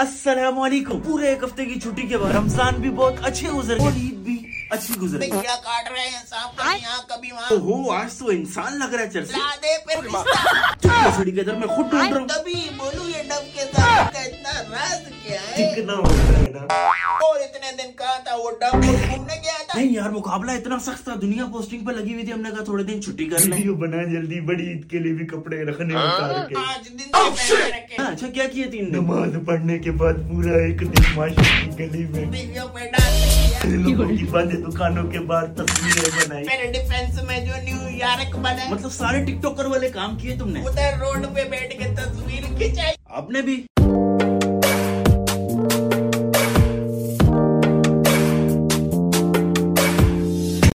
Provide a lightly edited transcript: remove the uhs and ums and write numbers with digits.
अस्सलामुअलैकुम। पूरे एक हफ्ते की छुट्टी के बाद रमजान भी बहुत अच्छे गुजर गए और ईद भी अच्छी गुजर गई। क्या काट रहे हैं सांप, कभी यहाँ कभी वहाँ। ओहो, आज तो इंसान लग रहा है चर्चे। ला दे फिर छड़ी के इधर मैं खुद ढूंढ रहा हूँ। तभी बोलूं ये डब के साथ का इतना राज क्या है। चिकना होता है ना। और इतने दिन कहा था वो डब घूमने गया था। नहीं यार, मुकाबला इतना सख्त था, दुनिया पोस्टिंग पे लगी हुई थी। हमने कहा थोड़े दिन छुट्टी कर लें। वीडियो बना जल्दी, बड़ी ईद के लिए भी कपड़े रखने उतार के। आज दिन से पहले रखे। अच्छा, क्या किए 3 दिन? नमाज पढ़ने के बाद पूरा एक दिन माशा की गली में वीडियो पे डाल दिया। लोगों की बंद दुकानों के बाहर तस्वीरें बनाई। मेरे डिफेंस में जो न्यूयॉर्क बना, मतलब सारे टिकटॉकर वाले काम किए तुमने। उधर रोड पे बैठ के तस्वीर खिंचाई। आपने भी